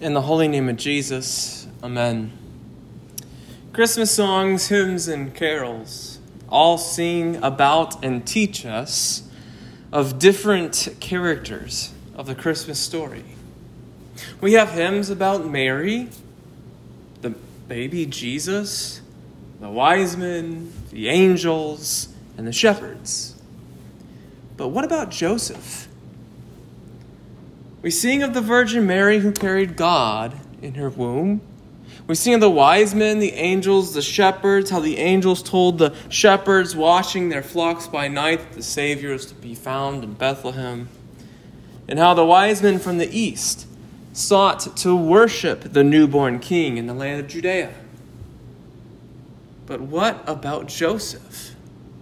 In the holy name of Jesus, amen. Christmas songs, hymns, and carols all sing about and teach us of different characters of the Christmas story. We have hymns about Mary, the baby Jesus, the wise men, the angels, and the shepherds. But what about Joseph? We sing of the Virgin Mary who carried God in her womb. We sing of the wise men, the angels, the shepherds, how the angels told the shepherds watching their flocks by night that the Savior is to be found in Bethlehem. And how the wise men from the east sought to worship the newborn king in the land of Judea. But what about Joseph?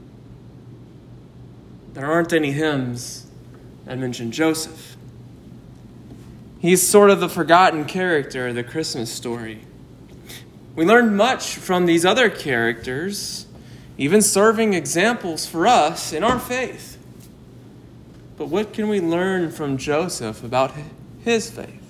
There aren't any hymns that mention Joseph. He's sort of the forgotten character of the Christmas story. We learn much from these other characters, even serving examples for us in our faith. But what can we learn from Joseph about his faith?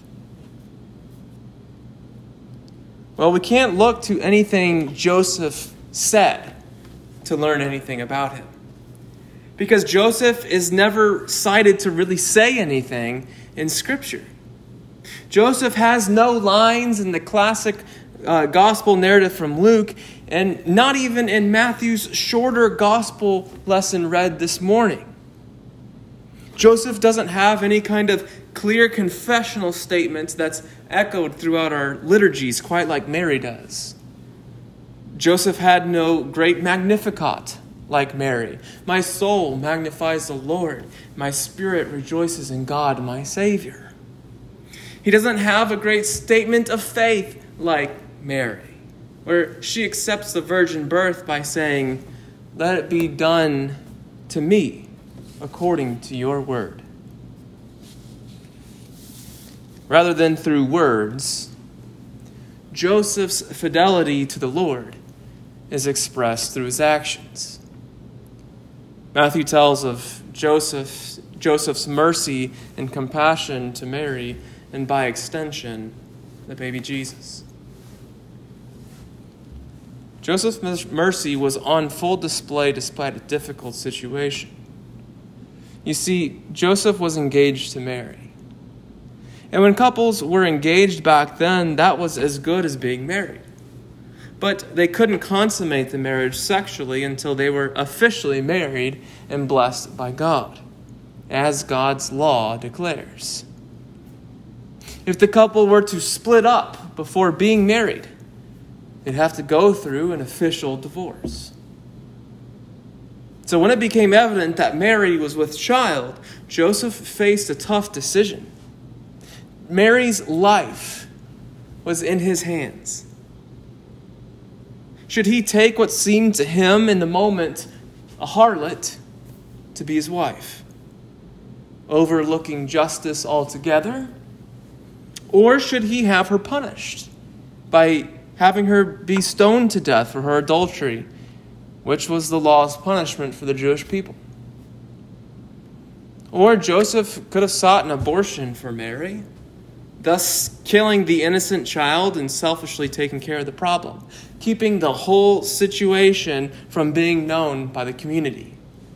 Well, we can't look to anything Joseph said to learn anything about him. Because Joseph is never cited to really say anything in Scripture. Joseph has no lines in the classic gospel narrative from Luke, and not even in Matthew's shorter gospel lesson read this morning. Joseph doesn't have any kind of clear confessional statements that's echoed throughout our liturgies quite like Mary does. Joseph had no great Magnificat like Mary. My soul magnifies the Lord. My spirit rejoices in God, my Savior. He doesn't have a great statement of faith like Mary, where she accepts the virgin birth by saying, "Let it be done to me according to your word." Rather than through words, Joseph's fidelity to the Lord is expressed through his actions. Matthew tells of Joseph's mercy and compassion to Mary, and by extension, the baby Jesus. Joseph's mercy was on full display despite a difficult situation. You see, Joseph was engaged to Mary. And when couples were engaged back then, that was as good as being married. But they couldn't consummate the marriage sexually until they were officially married and blessed by God, as God's law declares. If the couple were to split up before being married, they'd have to go through an official divorce. So when it became evident that Mary was with child, Joseph faced a tough decision. Mary's life was in his hands. Should he take what seemed to him in the moment a harlot to be his wife, overlooking justice altogether? Or should he have her punished by having her be stoned to death for her adultery, which was the law's punishment for the Jewish people? Or Joseph could have sought an abortion for Mary, thus killing the innocent child and selfishly taking care of the problem, keeping the whole situation from being known by the community.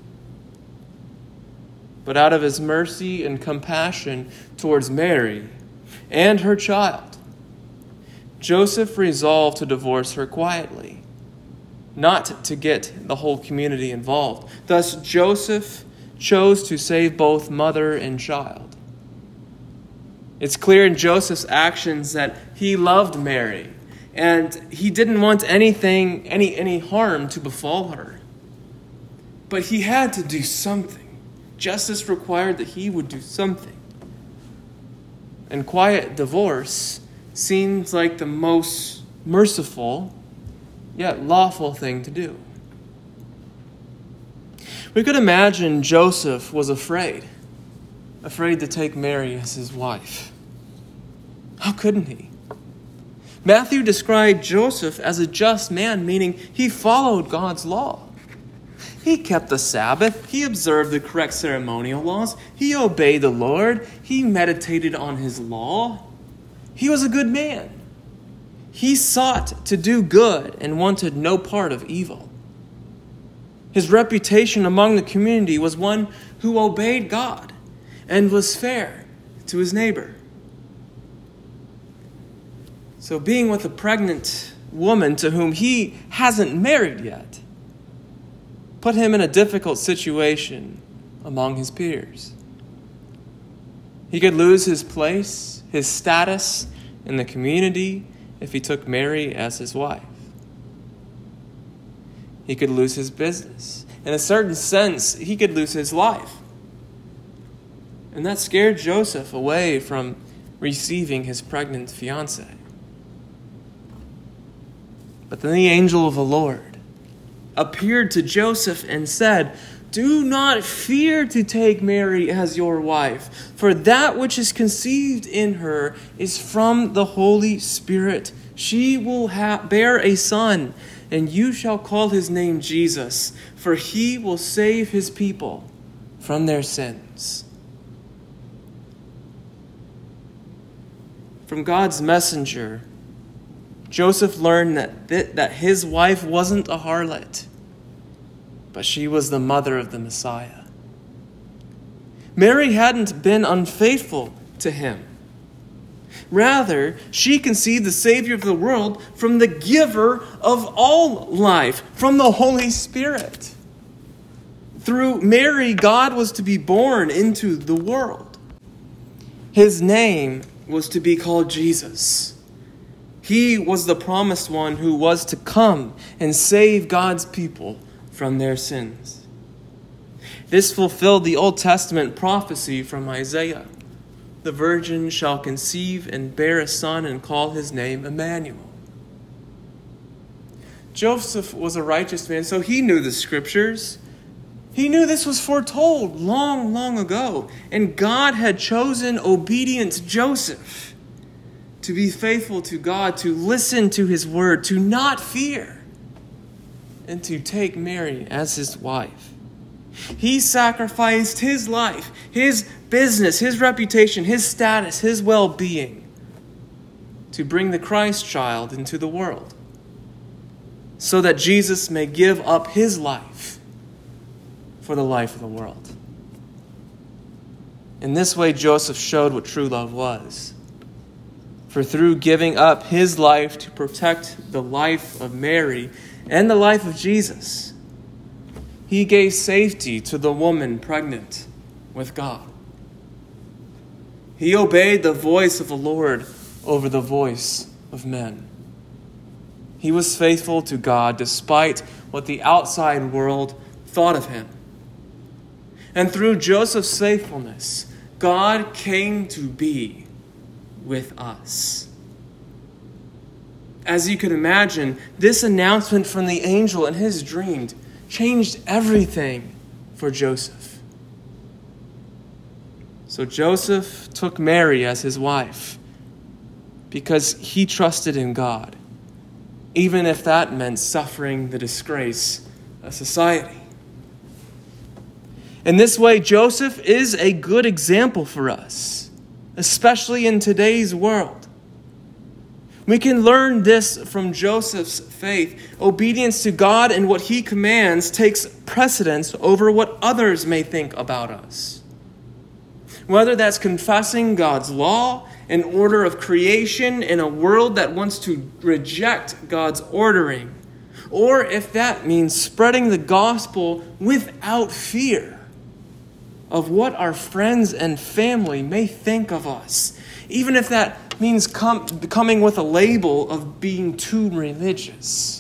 But out of his mercy and compassion towards Mary and her child, Joseph resolved to divorce her quietly, not to get the whole community involved. Thus, Joseph chose to save both mother and child. It's clear in Joseph's actions that he loved Mary, and he didn't want any harm to befall her. But he had to do something. Justice required that he would do something. And quiet divorce seems like the most merciful, yet lawful thing to do. We could imagine Joseph was afraid to take Mary as his wife. How couldn't he? Matthew described Joseph as a just man, meaning he followed God's law. He kept the Sabbath. He observed the correct ceremonial laws. He obeyed the Lord. He meditated on his law. He was a good man. He sought to do good and wanted no part of evil. His reputation among the community was one who obeyed God and was fair to his neighbor. So being with a pregnant woman to whom he hasn't married yet put him in a difficult situation among his peers. He could lose his place, his status in the community if he took Mary as his wife. He could lose his business. In a certain sense, he could lose his life. And that scared Joseph away from receiving his pregnant fiancée. But then the angel of the Lord appeared to Joseph and said, "Do not fear to take Mary as your wife, for that which is conceived in her is from the Holy Spirit. She will bear a son, and you shall call his name Jesus, for he will save his people from their sins." From God's messenger, Joseph learned that his wife wasn't a harlot, but she was the mother of the Messiah. Mary hadn't been unfaithful to him. Rather, she conceived the Savior of the world from the giver of all life, from the Holy Spirit. Through Mary, God was to be born into the world. His name was to be called Jesus. He was the promised one who was to come and save God's people from their sins. This fulfilled the Old Testament prophecy from Isaiah. The virgin shall conceive and bear a son and call his name Emmanuel. Joseph was a righteous man, so he knew the scriptures. He knew this was foretold long, long ago. And God had chosen obedient Joseph to be faithful to God, to listen to his word, to not fear, and to take Mary as his wife. He sacrificed his life, his business, his reputation, his status, his well-being to bring the Christ child into the world so that Jesus may give up his life for the life of the world. In this way, Joseph showed what true love was. For through giving up his life to protect the life of Mary and the life of Jesus, he gave safety to the woman pregnant with God. He obeyed the voice of the Lord over the voice of men. He was faithful to God despite what the outside world thought of him. And through Joseph's faithfulness, God came to be with us. As you can imagine, this announcement from the angel in his dream changed everything for Joseph. So Joseph took Mary as his wife because he trusted in God, even if that meant suffering the disgrace of society. In this way, Joseph is a good example for us, especially in today's world. We can learn this from Joseph's faith. Obedience to God and what he commands takes precedence over what others may think about us. Whether that's confessing God's law, an order of creation in a world that wants to reject God's ordering, or if that means spreading the gospel without fear of what our friends and family may think of us, even if that means coming with a label of being too religious.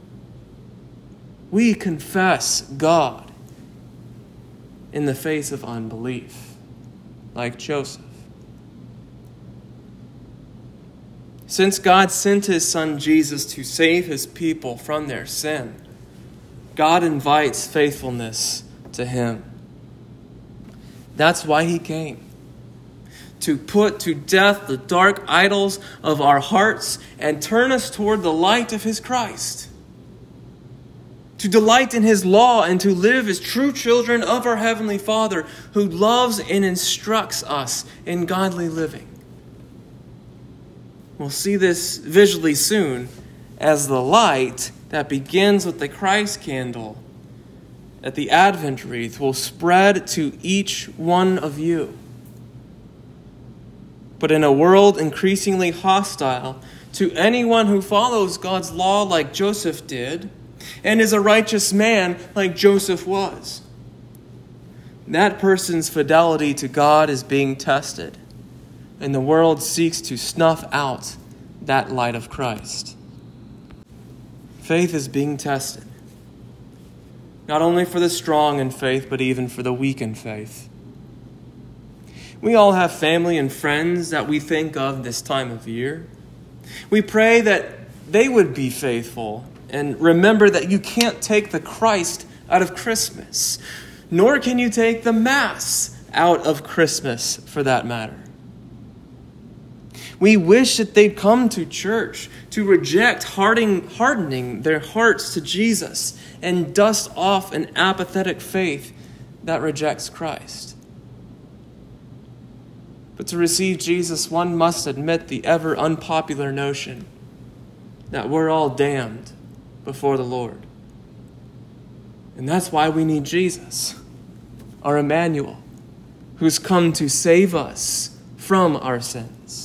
We confess God in the face of unbelief, like Joseph. Since God sent his son Jesus to save his people from their sin, God invites faithfulness to him. That's why he came. To put to death the dark idols of our hearts and turn us toward the light of his Christ. To delight in his law and to live as true children of our Heavenly Father who loves and instructs us in godly living. we'll see this visually soon, as the light that begins with the Christ candle at the Advent wreath will spread to each one of you. But in a world increasingly hostile to anyone who follows God's law like Joseph did, and is a righteous man like Joseph was, that person's fidelity to God is being tested, and the world seeks to snuff out that light of Christ. Faith is being tested, not only for the strong in faith, but even for the weak in faith. We all have family and friends that we think of this time of year. We pray that they would be faithful, and remember that you can't take the Christ out of Christmas, nor can you take the Mass out of Christmas for that matter. We wish that they'd come to church to reject hardening their hearts to Jesus and dust off an apathetic faith that rejects Christ. But to receive Jesus, one must admit the ever unpopular notion that we're all damned before the Lord. And that's why we need Jesus, our Emmanuel, who's come to save us from our sins.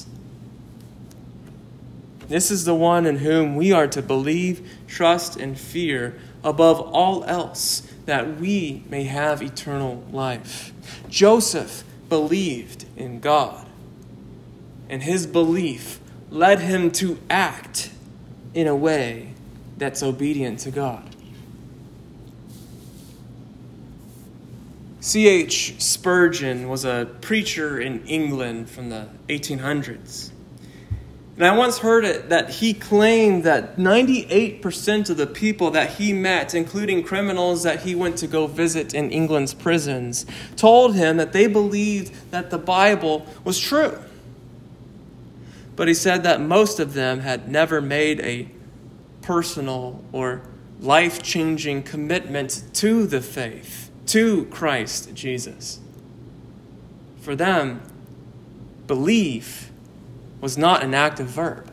This is the one in whom we are to believe, trust, and fear above all else, that we may have eternal life. Joseph believed in God, and his belief led him to act in a way that's obedient to God. C.H. Spurgeon was a preacher in England from the 1800s. And I once heard it that he claimed that 98% of the people that he met, including criminals that he went to go visit in England's prisons, told him that they believed that the Bible was true. But he said that most of them had never made a personal or life-changing commitment to the faith, to Christ Jesus. For them, belief was not an active verb.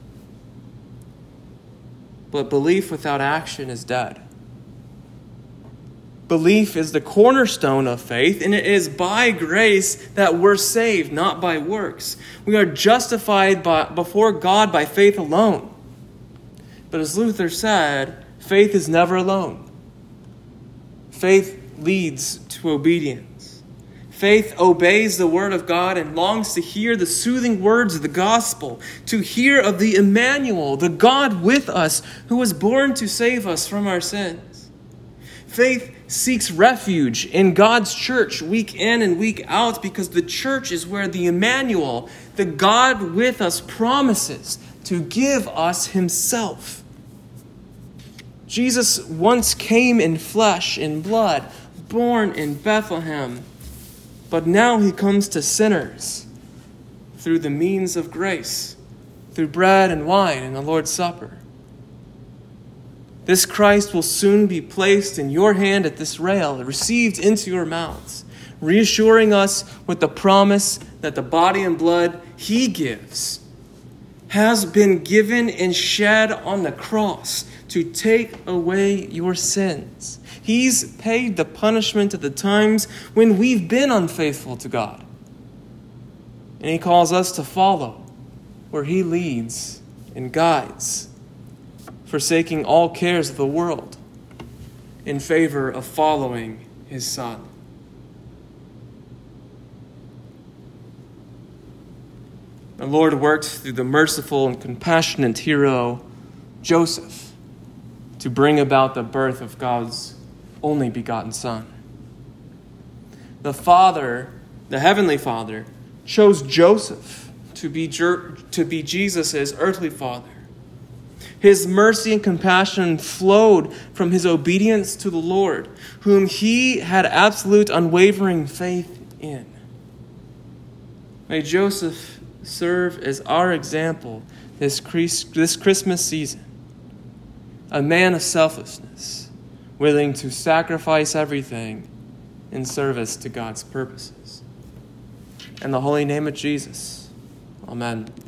But belief without action is dead. Belief is the cornerstone of faith, and it is by grace that we're saved, not by works. We are justified before God by faith alone. But as Luther said, faith is never alone. Faith leads to obedience. Faith obeys the word of God and longs to hear the soothing words of the gospel, to hear of the Emmanuel, the God with us, who was born to save us from our sins. Faith seeks refuge in God's church week in and week out, because the church is where the Emmanuel, the God with us, promises to give us himself. Jesus once came in flesh and blood, born in Bethlehem. But now he comes to sinners through the means of grace, through bread and wine and the Lord's Supper. This Christ will soon be placed in your hand at this rail, received into your mouths, reassuring us with the promise that the body and blood he gives has been given and shed on the cross to take away your sins. He's paid the punishment at the times when we've been unfaithful to God. And he calls us to follow where he leads and guides, forsaking all cares of the world in favor of following his Son. The Lord worked through the merciful and compassionate hero Joseph to bring about the birth of God's only begotten Son. The Father, the Heavenly Father, chose Joseph to be Jesus' earthly father. His mercy and compassion flowed from his obedience to the Lord, whom he had absolute unwavering faith in. May Joseph serve as our example this Christmas season. A man of selflessness, willing to sacrifice everything in service to God's purposes. In the holy name of Jesus, amen.